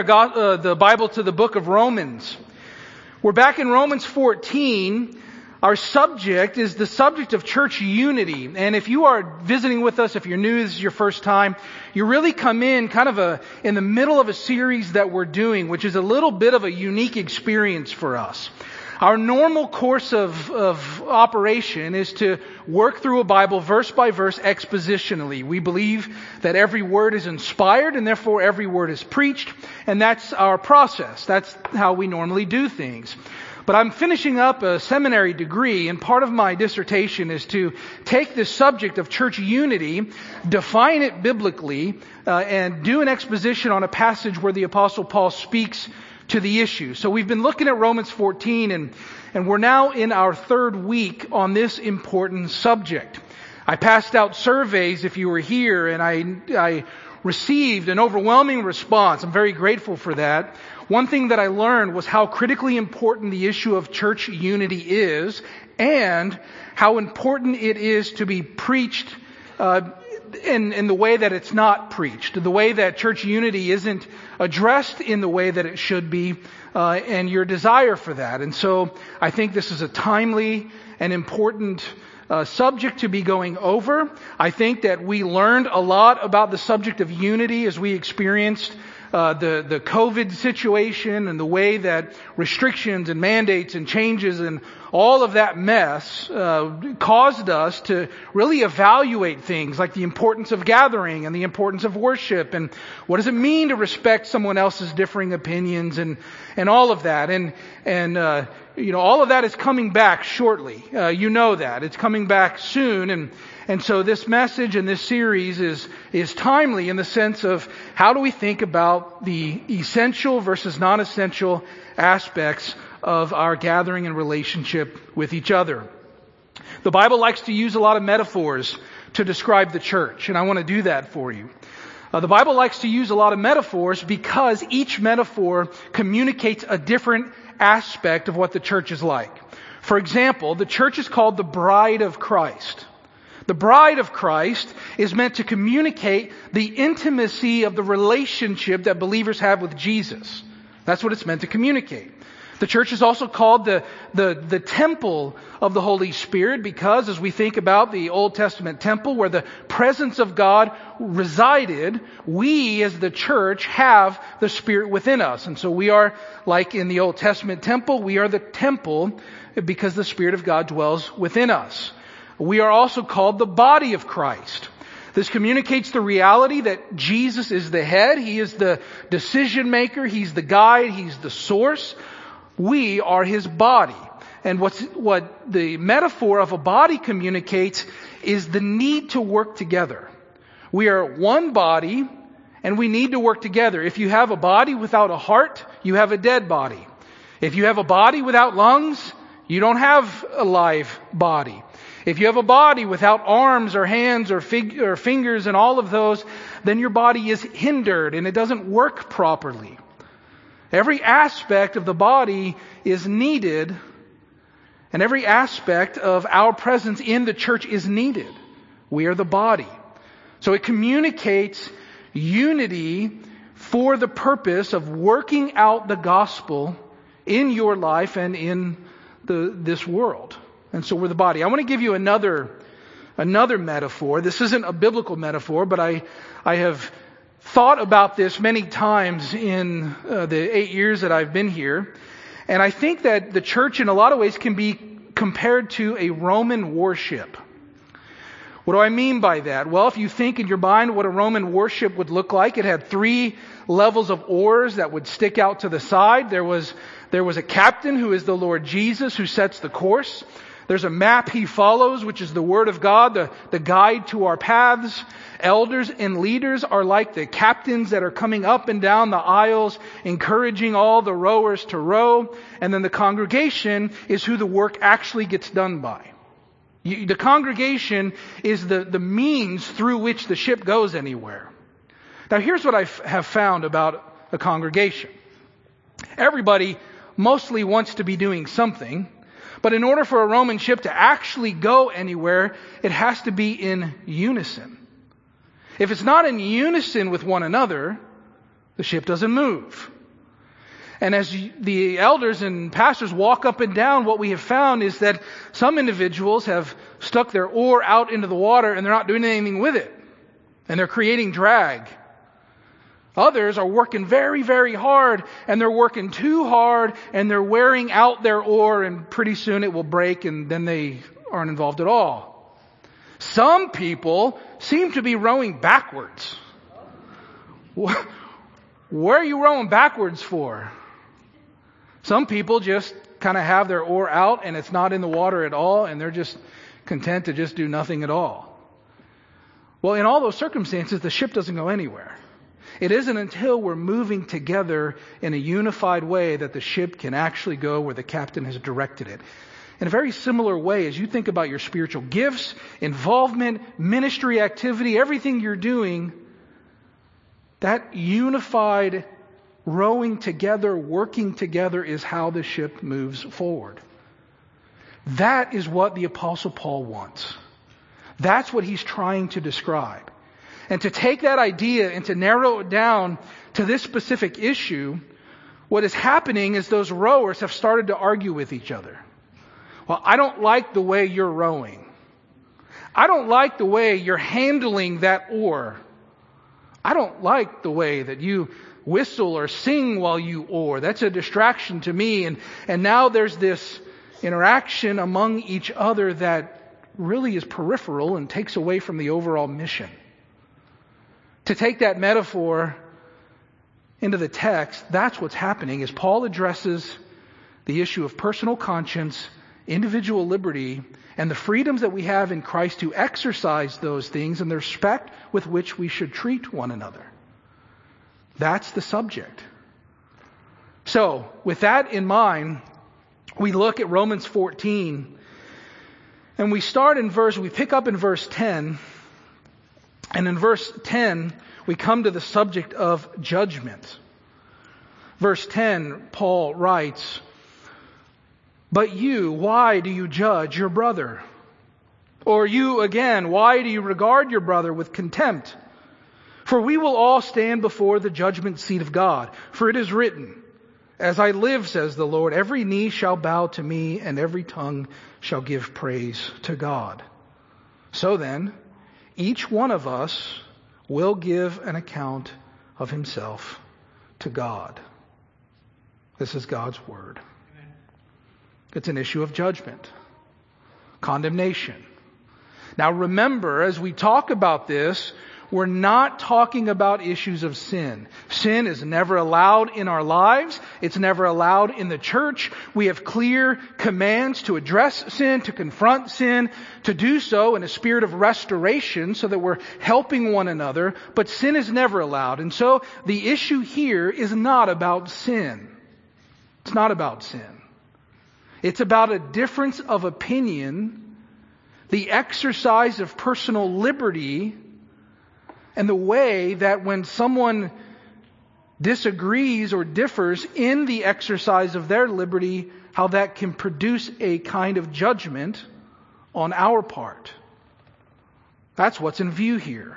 The Bible to the book of Romans. We're back in Romans 14. Our subject is the subject of church unity. And if you are visiting with us, if you're new, this is your first time, you really come in in the middle of a series that we're doing, which is a little bit of a unique experience for us. Our normal course of operation is to work through a Bible verse by verse expositionally. We believe that every word is inspired and therefore every word is preached, and that's our process. That's how we normally do things. But I'm finishing up a seminary degree, and part of my dissertation is to take this subject of church unity, define it biblically, and do an exposition on a passage where the Apostle Paul speaks to the issue. So we've been looking at Romans 14 and we're now in our third week on this important subject. I passed out surveys if you were here, and I received an overwhelming response. I'm very grateful for that. One thing that I learned was how critically important the issue of church unity is, and how important it is to be preached in the way that it's not preached, the way that church unity isn't addressed in the way that it should be, and your desire for that. And so I think this is a timely and important subject to be going over. I think that we learned a lot about the subject of unity as we experienced the COVID situation and the way that restrictions and mandates and changes and all of that mess caused us to really evaluate things like the importance of gathering and the importance of worship and what does it mean to respect someone else's differing opinions and all of that. And all of that is coming back shortly. You know that. It's coming back soon. And so this message and this series is timely in the sense of how do we think about the essential versus non-essential aspects of our gathering and relationship with each other. The Bible likes to use a lot of metaphors to describe the church, and I want to do that for you. The Bible likes to use a lot of metaphors because each metaphor communicates a different aspect of what the church is like. For example, the church is called the bride of Christ. The bride of Christ is meant to communicate the intimacy of the relationship that believers have with Jesus. That's what it's meant to communicate. The church is also called the temple of the Holy Spirit because as we think about the Old Testament temple where the presence of God resided, we as the church have the Spirit within us. And so we are like in the Old Testament temple, we are the temple because the Spirit of God dwells within us. We are also called the body of Christ. This communicates the reality that Jesus is the head. He is the decision maker. He's the guide. He's the source. We are His body. And what the metaphor of a body communicates is the need to work together. We are one body and we need to work together. If you have a body without a heart, you have a dead body. If you have a body without lungs, you don't have a live body. If you have a body without arms or hands or fingers and all of those, then your body is hindered and it doesn't work properly. Every aspect of the body is needed, and every aspect of our presence in the church is needed. We are the body. So it communicates unity for the purpose of working out the gospel in your life and in this world. And so we're the body. I want to give you another metaphor. This isn't a biblical metaphor, but I have thought about this many times in the 8 years that I've been here. And I think that the church in a lot of ways can be compared to a Roman warship. What do I mean by that? Well, if you think in your mind what a Roman warship would look like, it had 3 levels of oars that would stick out to the side. There was a captain who is the Lord Jesus who sets the course. There's a map he follows, which is the Word of God, the guide to our paths. Elders and leaders are like the captains that are coming up and down the aisles, encouraging all the rowers to row. And then the congregation is who the work actually gets done by. The congregation is the means through which the ship goes anywhere. Now here's what I have found about a congregation. Everybody mostly wants to be doing something. But in order for a Roman ship to actually go anywhere, it has to be in unison. If it's not in unison with one another, The ship doesn't move. And as the elders and pastors walk up and down, what we have found is that some individuals have stuck their oar out into the water and they're not doing anything with it. And they're creating drag. Others are working very, very hard, and they're working too hard, and they're wearing out their oar, and pretty soon it will break, and then they aren't involved at all. Some people seem to be rowing backwards. Where are you rowing backwards for? Some people just kind of have their oar out, and it's not in the water at all, and they're just content to just do nothing at all. Well, in all those circumstances, the ship doesn't go anywhere. It isn't until we're moving together in a unified way that the ship can actually go where the captain has directed it. In a very similar way, as you think about your spiritual gifts, involvement, ministry activity, everything you're doing, that unified rowing together, working together is how the ship moves forward. That is what the Apostle Paul wants. That's what he's trying to describe. And to take that idea and to narrow it down to this specific issue, what is happening is those rowers have started to argue with each other. Well, I don't like the way you're rowing. I don't like the way you're handling that oar. I don't like the way that you whistle or sing while you oar. That's a distraction to me. And now there's this interaction among each other that really is peripheral and takes away from the overall mission. To take that metaphor into the text, that's what's happening as Paul addresses the issue of personal conscience, individual liberty, and the freedoms that we have in Christ to exercise those things and the respect with which we should treat one another. That's the subject. So, with that in mind, we look at Romans 14, and we pick up in verse 10, and in verse 10, we come to the subject of judgment. Verse 10, Paul writes, "But you, why do you judge your brother? Or you again, why do you regard your brother with contempt? For we will all stand before the judgment seat of God. For it is written, 'As I live, says the Lord, every knee shall bow to me, and every tongue shall give praise to God.' So then, each one of us will give an account of himself to God." This is God's word. It's an issue of judgment, condemnation. Now remember, as we talk about this, we're not talking about issues of sin. Sin is never allowed in our lives. It's never allowed in the church. We have clear commands to address sin, to confront sin, to do so in a spirit of restoration so that we're helping one another. But sin is never allowed. And so the issue here is not about sin. It's not about sin. It's about a difference of opinion, the exercise of personal liberty, and the way that when someone disagrees or differs in the exercise of their liberty, how that can produce a kind of judgment on our part. That's what's in view here.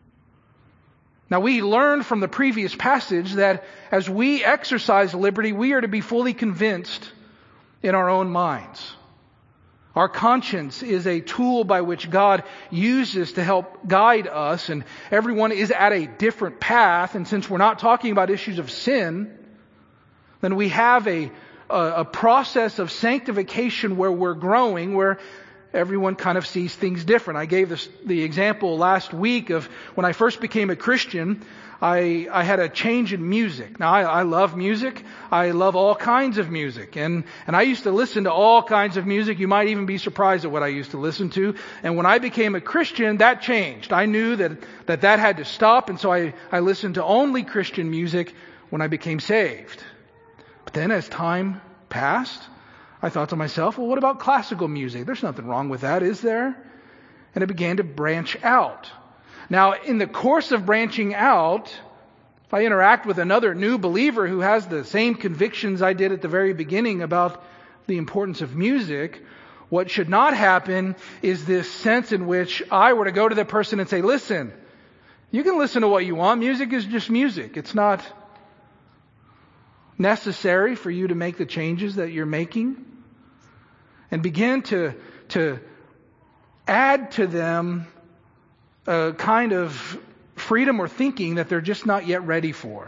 Now we learned from the previous passage that as we exercise liberty, we are to be fully convinced in our own minds. Our conscience is a tool by which God uses to help guide us, and everyone is at a different path. And since we're not talking about issues of sin, then we have a process of sanctification where we're growing, where everyone kind of sees things different. I gave the example last week of when I first became a Christian, I had a change in music. Now I love music. I love all kinds of music. And I used to listen to all kinds of music. You might even be surprised at what I used to listen to. And when I became a Christian, that changed. I knew that had to stop. And so I listened to only Christian music when I became saved. But then as time passed, I thought to myself, well, what about classical music? There's nothing wrong with that, is there? And I began to branch out. Now, in the course of branching out, if I interact with another new believer who has the same convictions I did at the very beginning about the importance of music, what should not happen is this sense in which I were to go to the person and say, listen, you can listen to what you want. Music is just music. It's not necessary for you to make the changes that you're making, and begin to add to them a kind of freedom or thinking that they're just not yet ready for.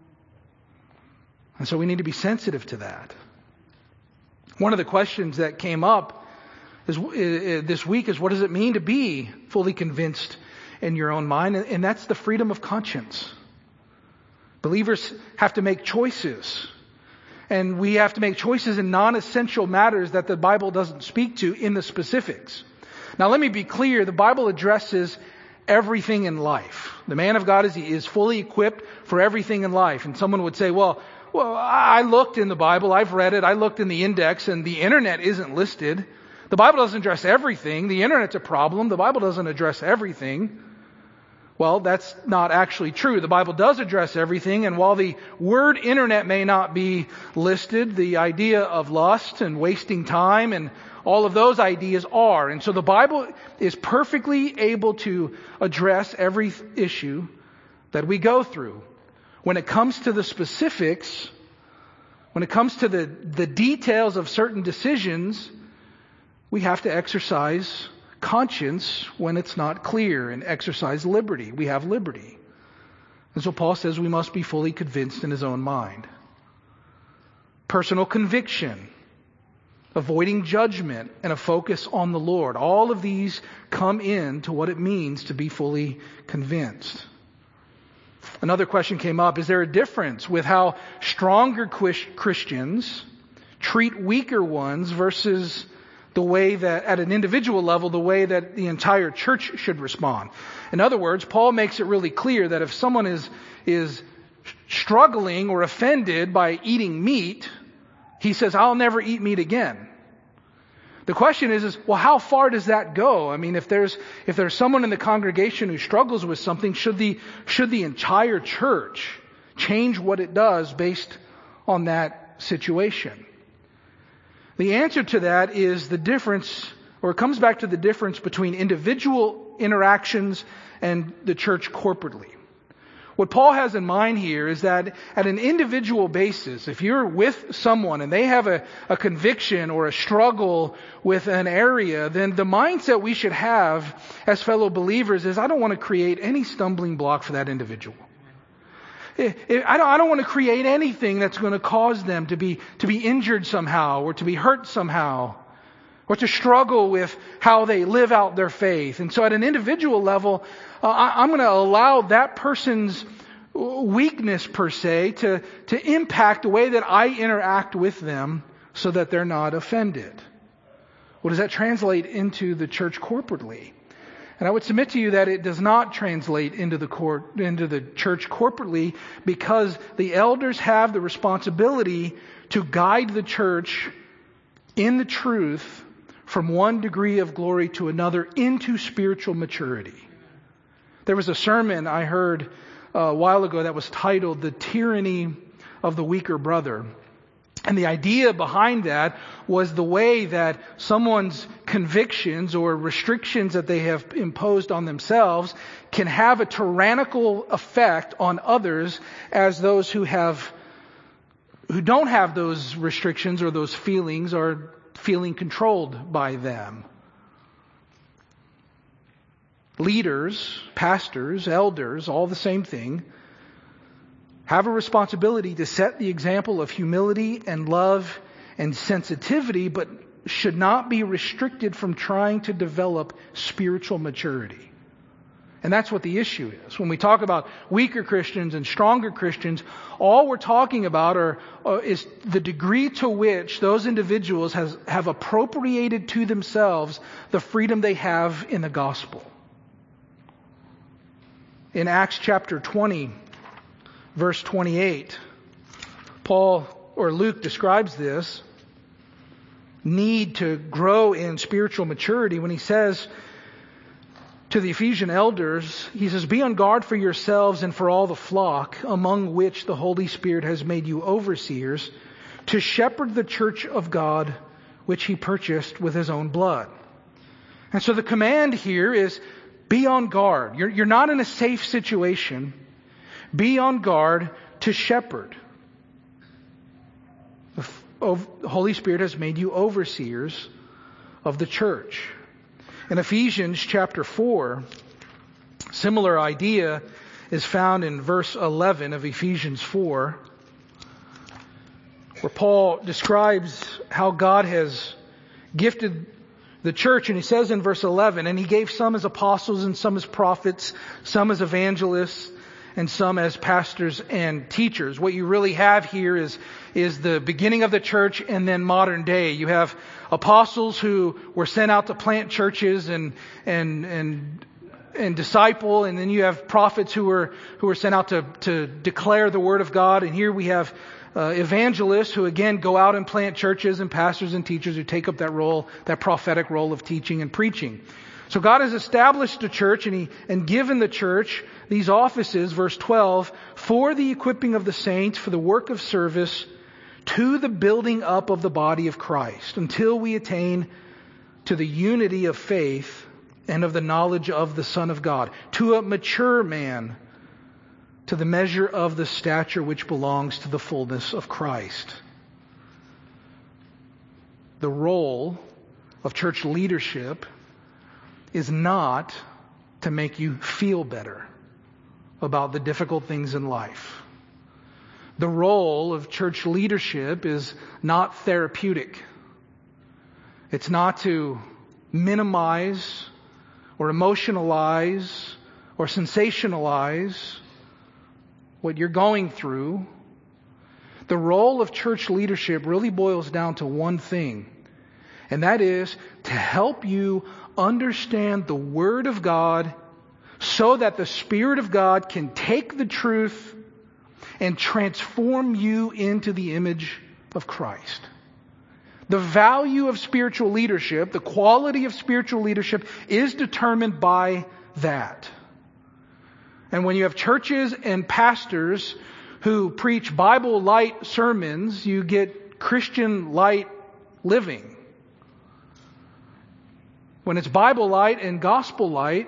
And so we need to be sensitive to that. One of the questions that came up this week is, what does it mean to be fully convinced in your own mind? And that's the freedom of conscience. Believers have to make choices. And we have to make choices in non-essential matters that the Bible doesn't speak to in the specifics. Now let me be clear, the Bible addresses everything in life. The man of God is fully equipped for everything in life. And someone would say, well, I looked in the Bible, I've read it, I looked in the index, and the internet isn't listed. The Bible doesn't address everything. The internet's a problem. The Bible doesn't address everything. Well, that's not actually true. The Bible does address everything, and while the word internet may not be listed, the idea of lust and wasting time and all of those ideas are. And so the Bible is perfectly able to address every issue that we go through. When it comes to the specifics, when it comes to the details of certain decisions, we have to exercise conscience when it's not clear and exercise liberty. We have liberty. And so Paul says we must be fully convinced in his own mind. Personal conviction, avoiding judgment, and a focus on the Lord. All of these come into what it means to be fully convinced. Another question came up. Is there a difference with how stronger Christians treat weaker ones versus the way that, at an individual level, the way that the entire church should respond? In other words, Paul makes it really clear that if someone is struggling or offended by eating meat, he says, I'll never eat meat again. The question is, well, how far does that go? I mean, if there's someone in the congregation who struggles with something, should the entire church change what it does based on that situation? The answer to that is the difference, or it comes back to the difference between individual interactions and the church corporately. What Paul has in mind here is that at an individual basis, if you're with someone and they have a conviction or a struggle with an area, then the mindset we should have as fellow believers is, I don't want to create any stumbling block for that individual. I don't want to create anything that's going to cause them to be injured somehow, or to be hurt somehow, or to struggle with how they live out their faith. And so at an individual level, I'm going to allow that person's weakness, per se, to impact the way that I interact with them so that they're not offended. What does that translate into the church corporately? And I would submit to you that it does not translate into the church corporately, because the elders have the responsibility to guide the church in the truth from one degree of glory to another into spiritual maturity. There was a sermon I heard a while ago that was titled "The Tyranny of the Weaker Brother." And the idea behind that was the way that someone's convictions or restrictions that they have imposed on themselves can have a tyrannical effect on others, as those who don't have those restrictions or those feelings are feeling controlled by them. Leaders, pastors, elders, all the same thing, have a responsibility to set the example of humility and love and sensitivity, but should not be restricted from trying to develop spiritual maturity. And that's what the issue is. When we talk about weaker Christians and stronger Christians, all we're talking about is the degree to which those individuals have appropriated to themselves the freedom they have in the gospel. In Acts chapter 20, verse 28, Luke describes this need to grow in spiritual maturity when he says to the Ephesian elders, he says, "Be on guard for yourselves and for all the flock, among which the Holy Spirit has made you overseers, to shepherd the church of God, which he purchased with his own blood." And so the command here is, be on guard. You're not in a safe situation. Be on guard to shepherd. the Holy Spirit has made you overseers of the church. In Ephesians chapter 4, similar idea is found in verse 11 of Ephesians 4, where Paul describes how God has gifted the church. And he says in verse 11, and he gave some as apostles and some as prophets, some as evangelists, and some as pastors and teachers. What you really have here is the beginning of the church and then modern day. You have apostles who were sent out to plant churches and disciple, and then you have prophets who were sent out to declare the word of God. And here we have evangelists who again go out and plant churches, and pastors and teachers who take up that role, that prophetic role of teaching and preaching. So God has established a church and given the church these offices, verse 12, for the equipping of the saints, for the work of service, to the building up of the body of Christ, until we attain to the unity of faith and of the knowledge of the Son of God, to a mature man, to the measure of the stature which belongs to the fullness of Christ. The role of church leadership is not to make you feel better about the difficult things in life. The role of church leadership is not therapeutic. It's not to minimize or emotionalize or sensationalize what you're going through. The role of church leadership really boils down to one thing, and that is to help you understand the Word of God so that the Spirit of God can take the truth and transform you into the image of Christ. The value of spiritual leadership, the quality of spiritual leadership, is determined by that. And when you have churches and pastors who preach Bible light sermons, you get Christian light living. When it's Bible light and gospel light,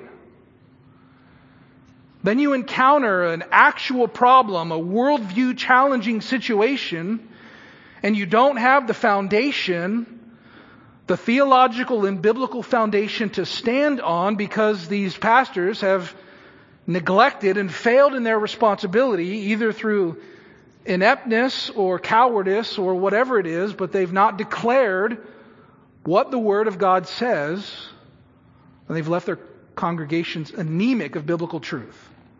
then you encounter an actual problem, a worldview challenging situation, and you don't have the foundation, the theological and biblical foundation to stand on, because these pastors have neglected and failed in their responsibility, either through ineptness or cowardice or whatever it is, but they've not declared what the Word of God says, and they've left their congregations anemic of biblical truth.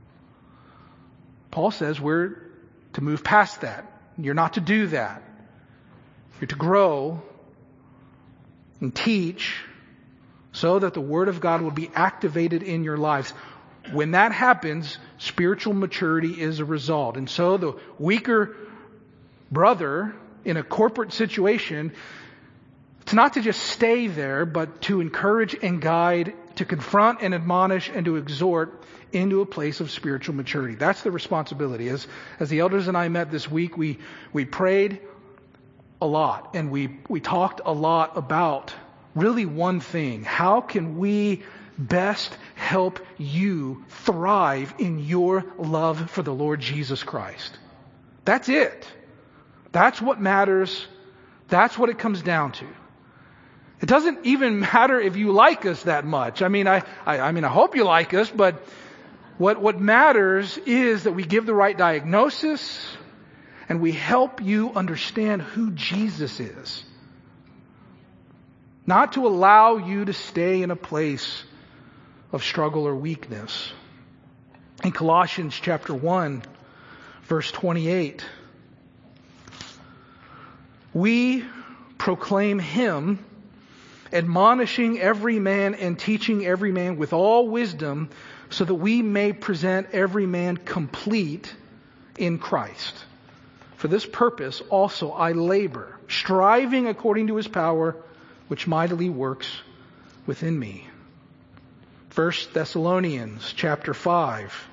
Paul says we're to move past that. You're not to do that. You're to grow and teach so that the Word of God will be activated in your lives. When that happens, spiritual maturity is a result. And so the weaker brother in a corporate situation, it's not to just stay there, but to encourage and guide, to confront and admonish and to exhort into a place of spiritual maturity. That's the responsibility. As the elders and I met this week, we prayed a lot, and we talked a lot about really one thing. How can we best help you thrive in your love for the Lord Jesus Christ? That's it. That's what matters. That's what it comes down to. It doesn't even matter if you like us that much. I mean, I hope you like us, but what matters is that we give the right diagnosis and we help you understand who Jesus is. Not to allow you to stay in a place of struggle or weakness. In Colossians chapter 1, verse 28, we proclaim Him, admonishing every man and teaching every man with all wisdom, so that we may present every man complete in Christ. For this purpose also I labor, striving according to His power, which mightily works within me. 1 Thessalonians chapter 5.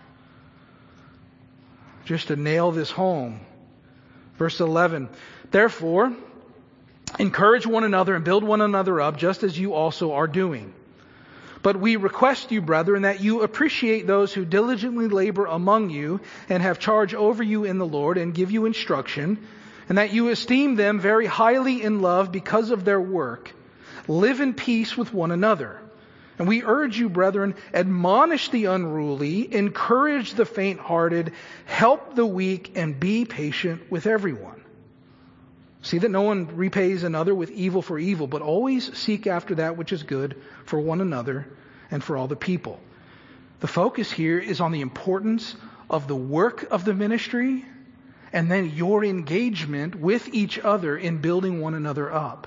Just to nail this home. Verse 11. Therefore, encourage one another and build one another up, just as you also are doing. But we request you, brethren, that you appreciate those who diligently labor among you and have charge over you in the Lord and give you instruction, and that you esteem them very highly in love because of their work. Live in peace with one another. And we urge you, brethren, admonish the unruly, encourage the faint-hearted, help the weak, and be patient with everyone. See that no one repays another with evil for evil, but always seek after that which is good for one another and for all the people. The focus here is on the importance of the work of the ministry and then your engagement with each other in building one another up.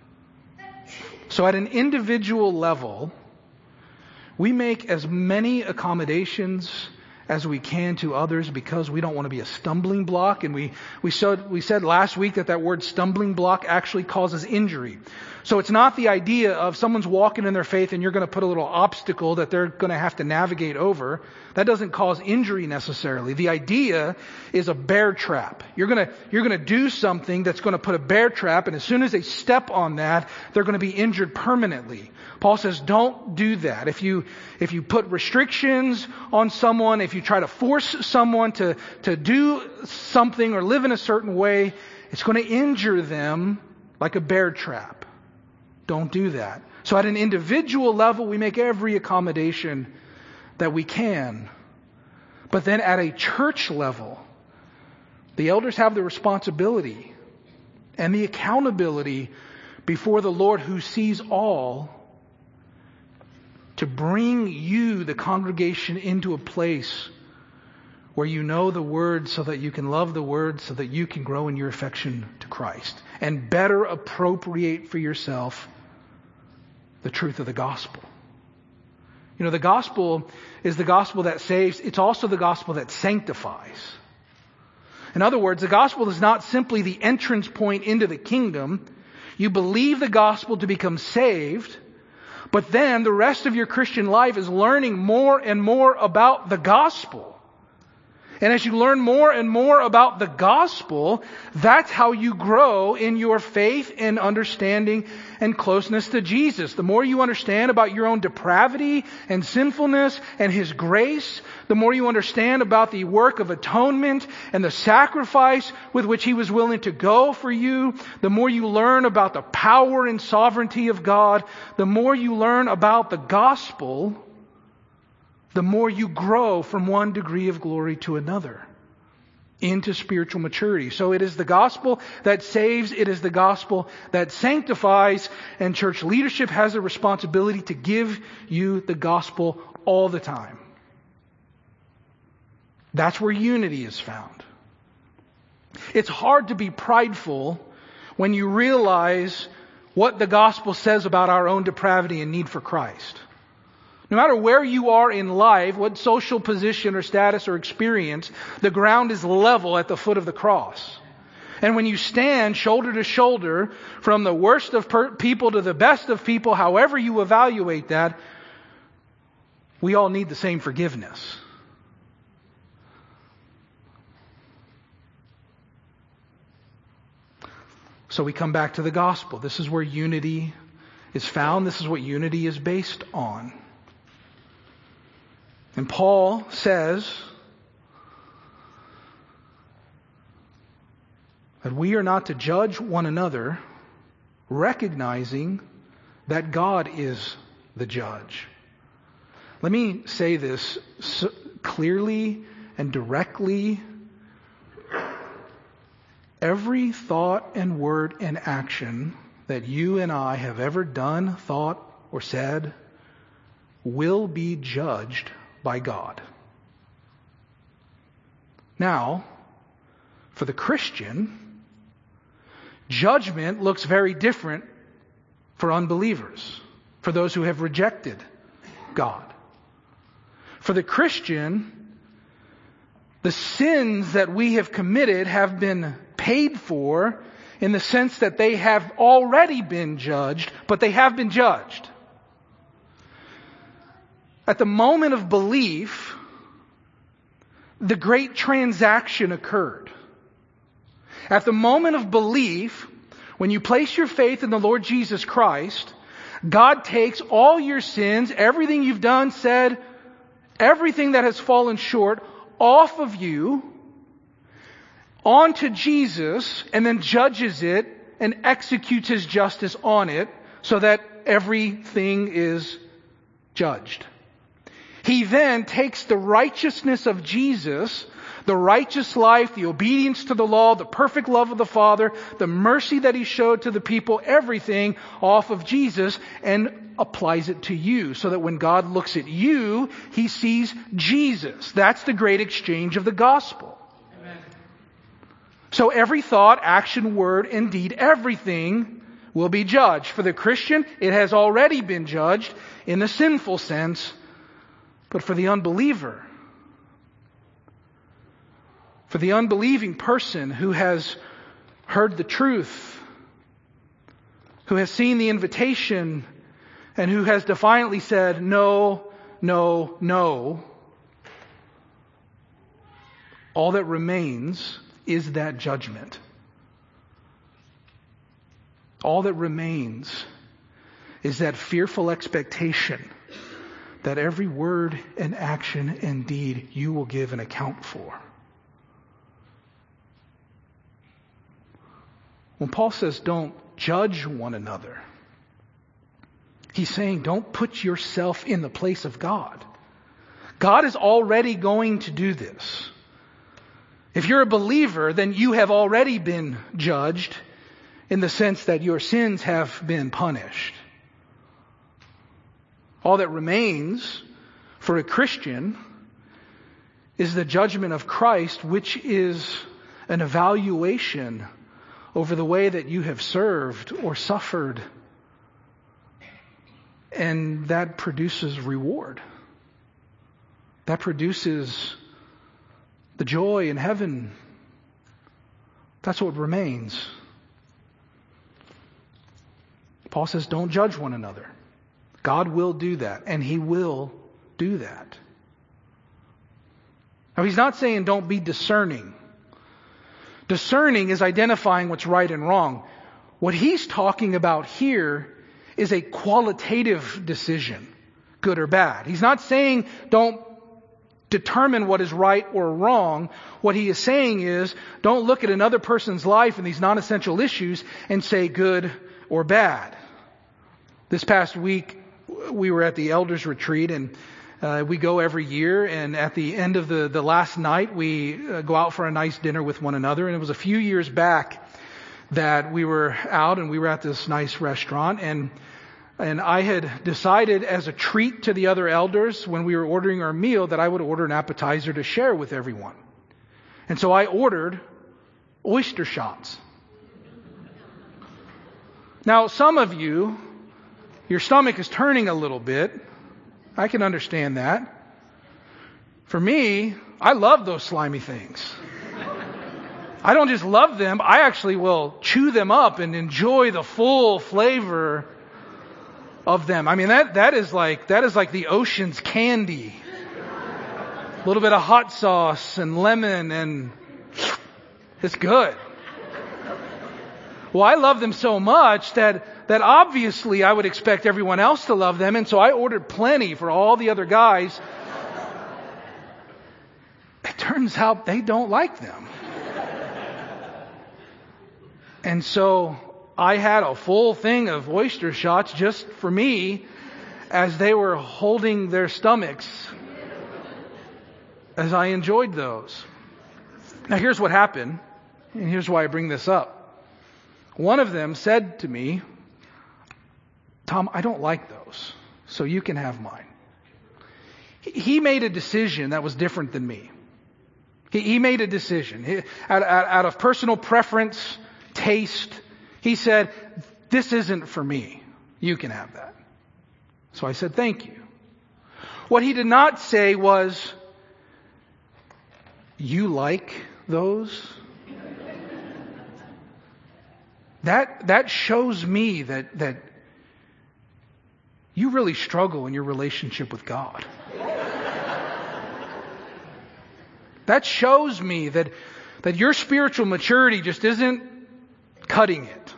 So at an individual level, we make as many accommodations as we can to others because we don't want to be a stumbling block. And we said last week that word stumbling block actually causes injury. So it's not the idea of someone's walking in their faith and you're going to put a little obstacle that they're going to have to navigate over. That doesn't cause injury necessarily. The idea is a bear trap. You're going to do something that's going to put a bear trap, and as soon as they step on that, they're going to be injured permanently. Paul says, don't do that. If you put restrictions on someone, if you try to force someone to do something or live in a certain way, it's going to injure them like a bear trap. Don't do that. So at an individual level, we make every accommodation that we can. But then at a church level, the elders have the responsibility and the accountability before the Lord who sees all to bring you, the congregation, into a place where you know the Word so that you can love the Word, so that you can grow in your affection to Christ and better appropriate for yourself the truth of the gospel. You know, the gospel is the gospel that saves. It's also the gospel that sanctifies. In other words, the gospel is not simply the entrance point into the kingdom. You believe the gospel to become saved, but then the rest of your Christian life is learning more and more about the gospel. And as you learn more and more about the gospel, that's how you grow in your faith and understanding and closeness to Jesus. The more you understand about your own depravity and sinfulness and His grace, the more you understand about the work of atonement and the sacrifice with which He was willing to go for you, the more you learn about the power and sovereignty of God, the more you learn about the gospel, the more you grow from one degree of glory to another into spiritual maturity. So it is the gospel that saves. It is the gospel that sanctifies. And church leadership has a responsibility to give you the gospel all the time. That's where unity is found. It's hard to be prideful when you realize what the gospel says about our own depravity and need for Christ. No matter where you are in life, what social position or status or experience, the ground is level at the foot of the cross. And when you stand shoulder to shoulder from the worst of people to the best of people, however you evaluate that, we all need the same forgiveness. So we come back to the gospel. This is where unity is found. This is what unity is based on. And Paul says that we are not to judge one another, recognizing that God is the judge. Let me say this clearly and directly. Every thought and word and action that you and I have ever done, thought, or said will be judged by God. Now, for the Christian, judgment looks very different for unbelievers, for those who have rejected God. For the Christian, the sins that we have committed have been paid for in the sense that they have already been judged, but they have been judged. At the moment of belief, the great transaction occurred. At the moment of belief, when you place your faith in the Lord Jesus Christ, God takes all your sins, everything you've done, said, everything that has fallen short off of you, onto Jesus and then judges it and executes his justice on it so that everything is judged. He then takes the righteousness of Jesus, the righteous life, the obedience to the law, the perfect love of the Father, the mercy that he showed to the people, everything off of Jesus, and applies it to you so that when God looks at you, he sees Jesus. That's the great exchange of the gospel. Amen. So every thought, action, word, and deed, everything will be judged. For the Christian, it has already been judged in the sinful sense, but for the unbeliever, for the unbelieving person who has heard the truth, who has seen the invitation, and who has defiantly said, no, no, no, all that remains is that judgment. All that remains is that fearful expectation that every word and action and deed you will give an account for. When Paul says don't judge one another, he's saying don't put yourself in the place of God. God is already going to do this. If you're a believer, then you have already been judged in the sense that your sins have been punished. All that remains for a Christian is the judgment of Christ, which is an evaluation over the way that you have served or suffered. And that produces reward. That produces the joy in heaven. That's what remains. Paul says, don't judge one another. God will do that, and he will do that. Now, he's not saying don't be discerning. Discerning is identifying what's right and wrong. What he's talking about here is a qualitative decision, good or bad. He's not saying don't determine what is right or wrong. What he is saying is don't look at another person's life and these non-essential issues and say good or bad. This past week, we were at the elders retreat, and we go every year, and at the end of the last night, we go out for a nice dinner with one another. And it was a few years back that we were out and we were at this nice restaurant, and I had decided as a treat to the other elders when we were ordering our meal that I would order an appetizer to share with everyone. And so I ordered oyster shots. Now, some of you, your stomach is turning a little bit. I can understand that. For me, I love those slimy things. I don't just love them, I actually will chew them up and enjoy the full flavor of them. I mean, that is like the ocean's candy. A little bit of hot sauce and lemon, and it's good. Well, I love them so much that obviously I would expect everyone else to love them, and so I ordered plenty for all the other guys. It turns out they don't like them. And so I had a full thing of oyster shots just for me as they were holding their stomachs as I enjoyed those. Now here's what happened, and here's why I bring this up. One of them said to me, Tom, I don't like those, so you can have mine. He made a decision that was different than me. He made a decision. Out of personal preference, taste, he said, this isn't for me. You can have that. So I said, thank you. What he did not say was, you like those? That shows me that you really struggle in your relationship with God. That shows me that your spiritual maturity just isn't cutting it.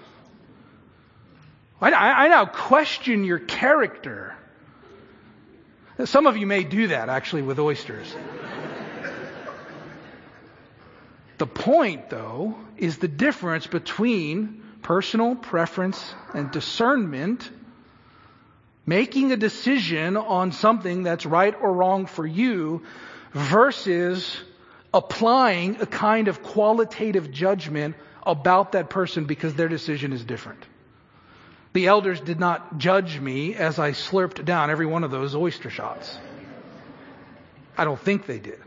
I now question your character. Some of you may do that actually with oysters. The point, though, is the difference between personal preference and discernment, making a decision on something that's right or wrong for you, versus applying a kind of qualitative judgment about that person because their decision is different. The elders did not judge me as I slurped down every one of those oyster shots. I don't think they did.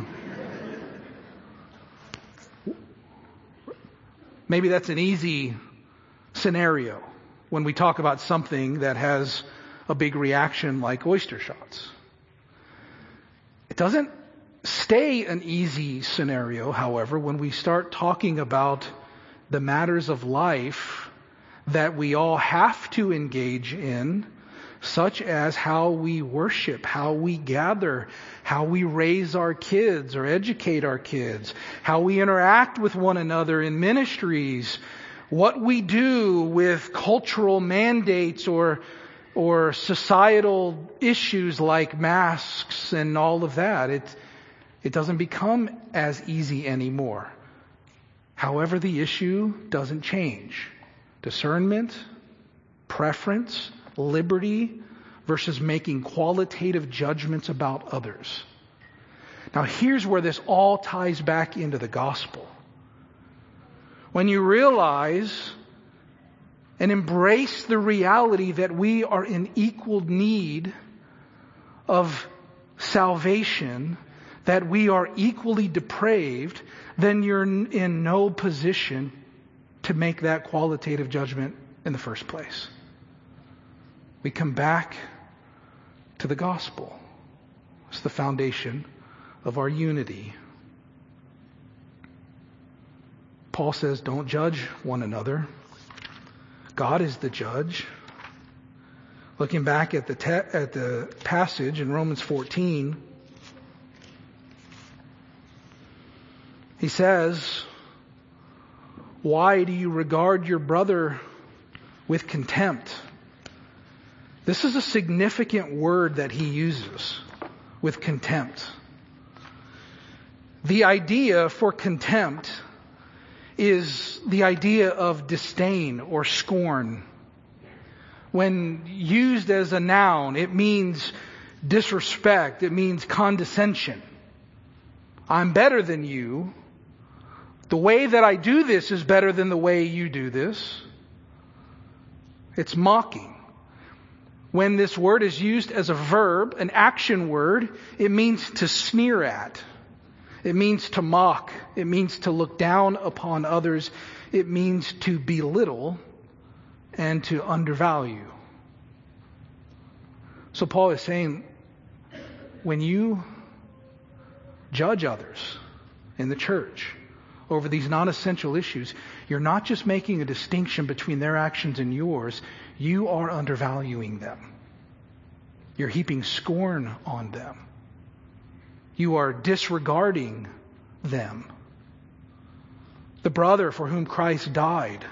Maybe that's an easy scenario when we talk about something that has a big reaction like oyster shots. It doesn't stay an easy scenario, however, when we start talking about the matters of life that we all have to engage in, such as how we worship, how we gather, how we raise our kids or educate our kids, how we interact with one another in ministries, what we do with cultural mandates or societal issues like masks and all of that. It doesn't become as easy anymore. However, the issue doesn't change. Discernment, preference, liberty versus making qualitative judgments about others. Now here's where this all ties back into the gospel. When you realize and embrace the reality that we are in equal need of salvation, that we are equally depraved, then you're in no position to make that qualitative judgment in the first place. We come back to the gospel. It's the foundation of our unity. Paul says, don't judge one another. God is the judge. Looking back at the passage in Romans 14, he says, why do you regard your brother with contempt? This is a significant word that he uses, with contempt. The idea for contempt is the idea of disdain or scorn. When used as a noun, it means disrespect. It means condescension. I'm better than you. The way that I do this is better than the way you do this. It's mocking. When this word is used as a verb, an action word, it means to sneer at. It means to mock. It means to look down upon others. It means to belittle and to undervalue. So Paul is saying, when you judge others in the church over these non-essential issues, you're not just making a distinction between their actions and yours, you are undervaluing them. You're heaping scorn on them. You are disregarding them. The brother for whom Christ died.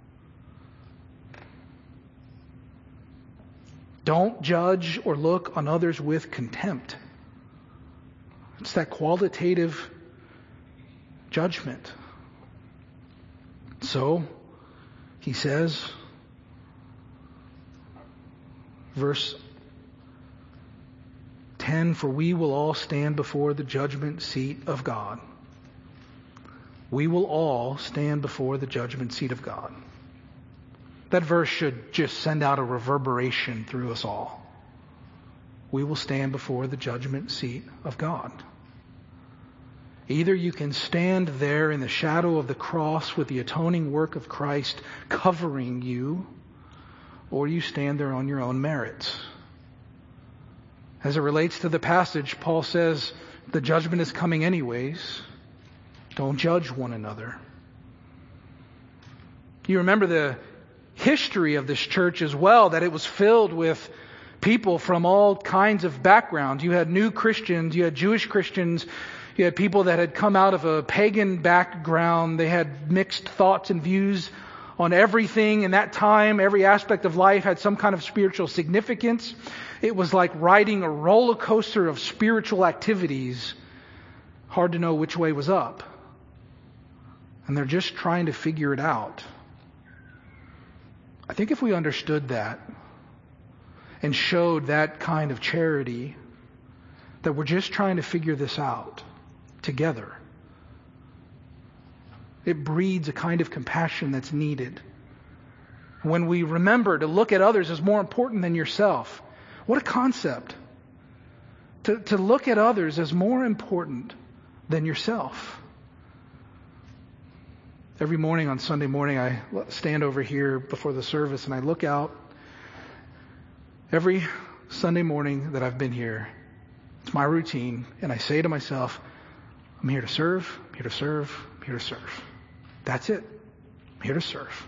Don't judge or look on others with contempt. It's that qualitative judgment. So, he says, verse 10, for we will all stand before the judgment seat of God. We will all stand before the judgment seat of God. That verse should just send out a reverberation through us all. We will stand before the judgment seat of God. Either you can stand there in the shadow of the cross with the atoning work of Christ covering you, or you stand there on your own merits. As it relates to the passage, Paul says the judgment is coming anyways. Don't judge one another. You remember the history of this church as well, that it was filled with people from all kinds of backgrounds. You had new Christians, you had Jewish Christians, you had people that had come out of a pagan background. They had mixed thoughts and views on everything in that time. Every aspect of life had some kind of spiritual significance. It was like riding a roller coaster of spiritual activities. Hard to know which way was up. and they're just trying to figure it out. I think if we understood that and showed that kind of charity, that we're just trying to figure this out together, it breeds a kind of compassion that's needed. When we remember to look at others as more important than yourself, what a concept. To look at others as more important than yourself. Every morning on Sunday morning, I stand over here before the service and I look out. Every Sunday morning that I've been here, it's my routine, and I say to myself, I'm here to serve, I'm here to serve, I'm here to serve. That's it. I'm here to serve.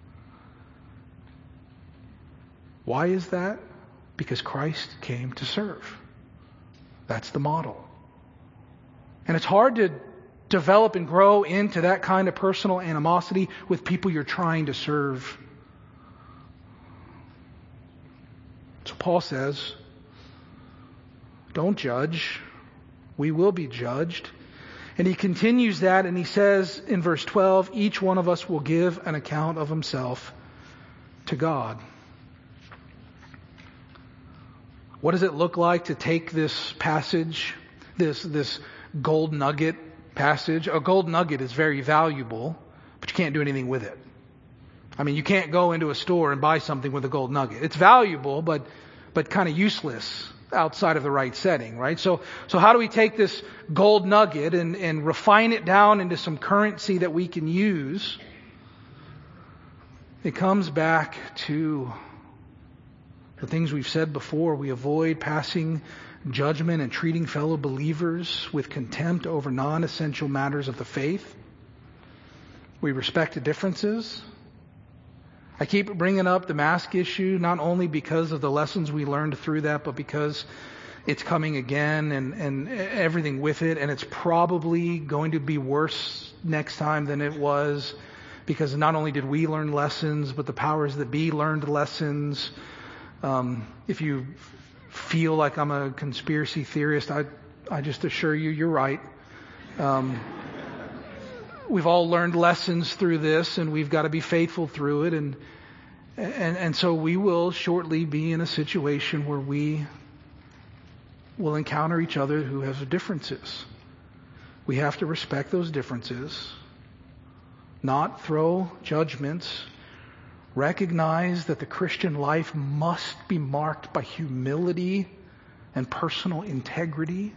Why is that? Because Christ came to serve. That's the model. And it's hard to develop and grow into that kind of personal animosity with people you're trying to serve. So Paul says, don't judge. We will be judged. And he continues that and he says in verse 12, each one of us will give an account of himself to God. What does it look like to take this passage, this gold nugget passage? A gold nugget is very valuable, but you can't do anything with it. I mean, you can't go into a store and buy something with a gold nugget. It's valuable, but kind of useless outside of the right setting, right? So how do we take this gold nugget and refine it down into some currency that we can use? It comes back to the things we've said before. We avoid passing judgment and treating fellow believers with contempt over non-essential matters of the faith. We respect differences. I keep bringing up the mask issue, not only because of the lessons we learned through that, but because it's coming again and everything with it. And it's probably going to be worse next time than it was, because not only did we learn lessons, but the powers that be learned lessons. If you feel like I'm a conspiracy theorist, I just assure you, you're right. We've all learned lessons through this, and we've got to be faithful through it. And so we will shortly be in a situation where we will encounter each other who have differences. We have to respect those differences, not throw judgments, recognize that the Christian life must be marked by humility and personal integrity,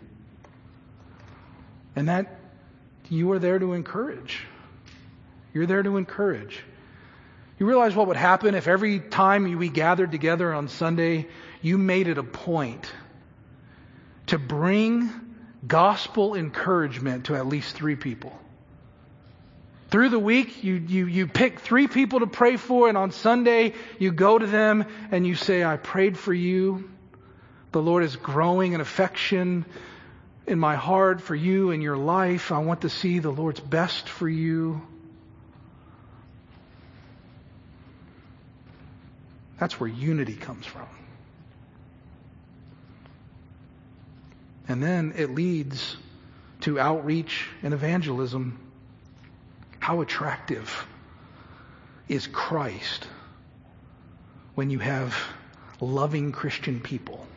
and that you are there to encourage. You're there to encourage. You realize what would happen if every time we gathered together on Sunday, you made it a point to bring gospel encouragement to at least 3 people. Through the week, you pick 3 people to pray for, and on Sunday, you go to them and you say, I prayed for you. The Lord is growing an affection in my heart for you and your life. I want to see the Lord's best for you. That's where unity comes from. And then it leads to outreach and evangelism. How attractive is Christ when you have loving Christian people?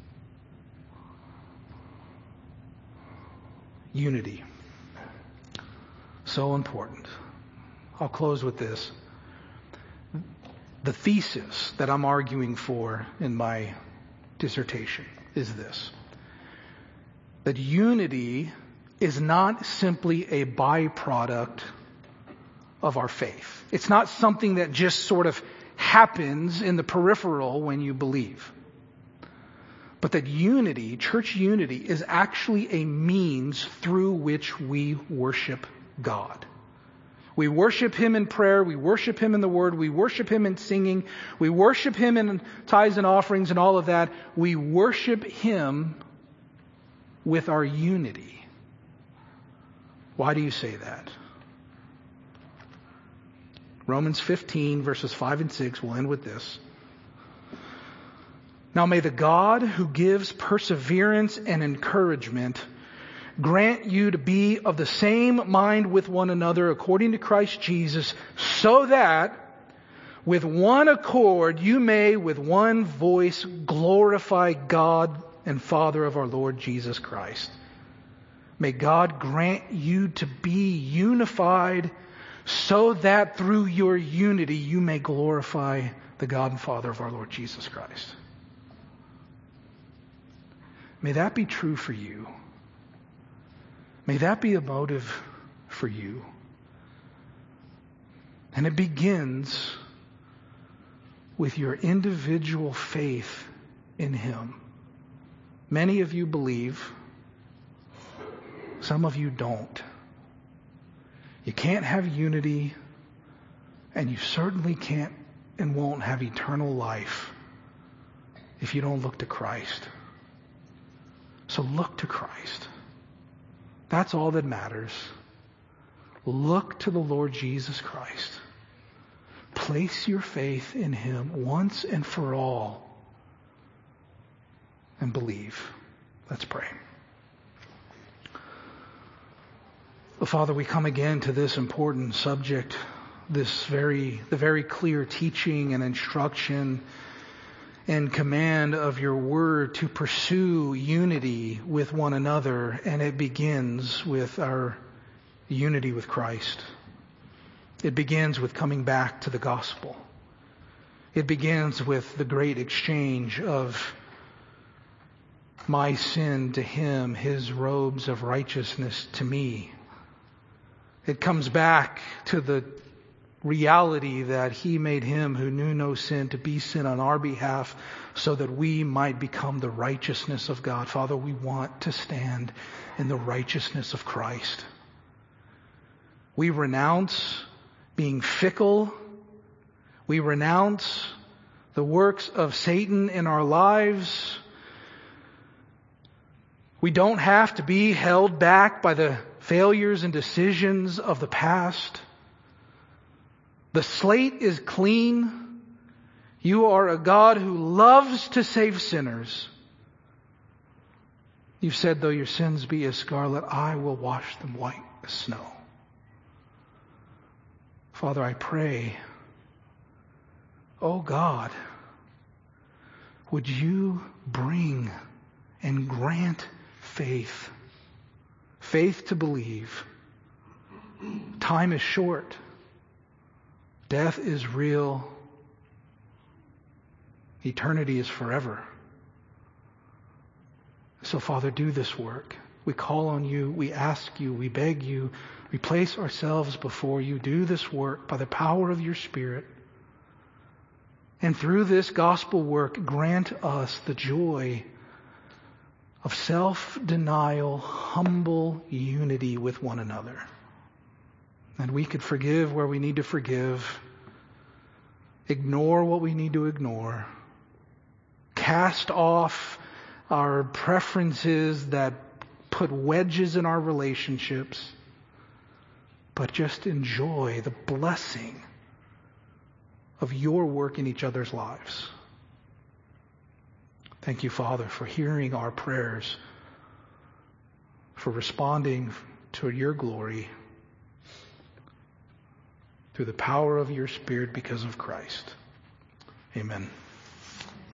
Unity. So important. I'll close with this. The thesis that I'm arguing for in my dissertation is this: that unity is not simply a byproduct of our faith. It's not something that just sort of happens in the peripheral when you believe. But that unity, church unity, is actually a means through which we worship God. We worship Him in prayer, we worship Him in the Word, we worship Him in singing, we worship Him in tithes and offerings and all of that. We worship Him with our unity. Why do you say that? Romans 15, verses 5 and 6, we'll end with this. Now may the God who gives perseverance and encouragement grant you to be of the same mind with one another according to Christ Jesus, so that with one accord you may with one voice glorify God and Father of our Lord Jesus Christ. May God grant you to be unified so that through your unity you may glorify the God and Father of our Lord Jesus Christ. May that be true for you. May that be a motive for you. And it begins with your individual faith in Him. Many of you believe, some of you don't. You can't have unity, and you certainly can't and won't have eternal life if you don't look to Christ. So look to Christ. That's all that matters. Look to the Lord Jesus Christ. Place your faith in Him once and for all. And believe. Let's pray. Well, Father, we come again to this important subject, the very clear teaching and instruction and command of your word to pursue unity with one another, and it begins with our unity with Christ. It begins with coming back to the gospel. It begins with the great exchange of my sin to Him, His robes of righteousness to me. It comes back to the reality that He made Him who knew no sin to be sin on our behalf so that we might become the righteousness of God. Father, we want to stand in the righteousness of Christ. We renounce being fickle. We renounce the works of Satan in our lives. We don't have to be held back by the failures and decisions of the past. The slate is clean. You are a God who loves to save sinners. You've said, though your sins be as scarlet, I will wash them white as snow. Father, I pray, oh God, would you bring and grant faith. Faith to believe. Time is short. Death is real. Eternity is forever. So, Father, do this work. We call on you. We ask you. We beg you. We place ourselves before you. Do this work by the power of your Spirit. And through this gospel work, grant us the joy of self-denial, humble unity with one another. And we could forgive where we need to forgive, ignore what we need to ignore, cast off our preferences that put wedges in our relationships, but just enjoy the blessing of your work in each other's lives. Thank you, Father, for hearing our prayers, for responding to your glory through the power of your Spirit because of Christ. Amen.